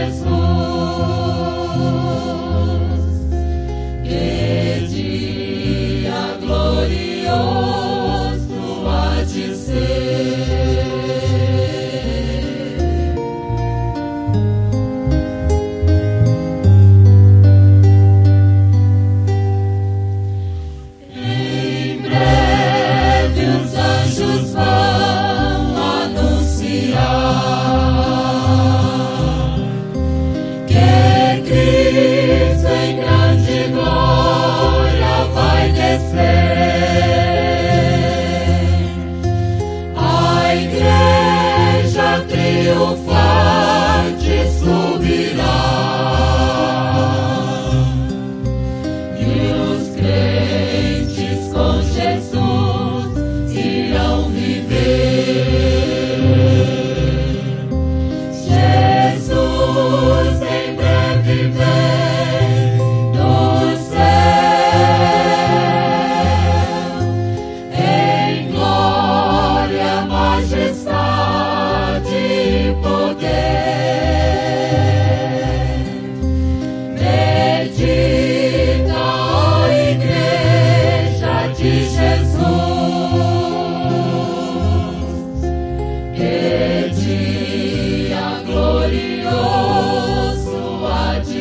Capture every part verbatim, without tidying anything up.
Que dia glorioso há de ser. Em breve os anjos vão anunciar que Cristo em grande glória vai descer. A igreja triunfante subirá e os crentes com Jesus irão viver. Jesus em breve vem do céu, em glória, majestade e poder. Bendita, ó igreja de Jesus, que dia glorioso há de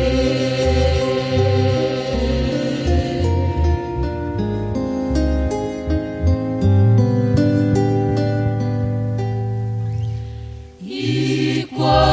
ser. E quando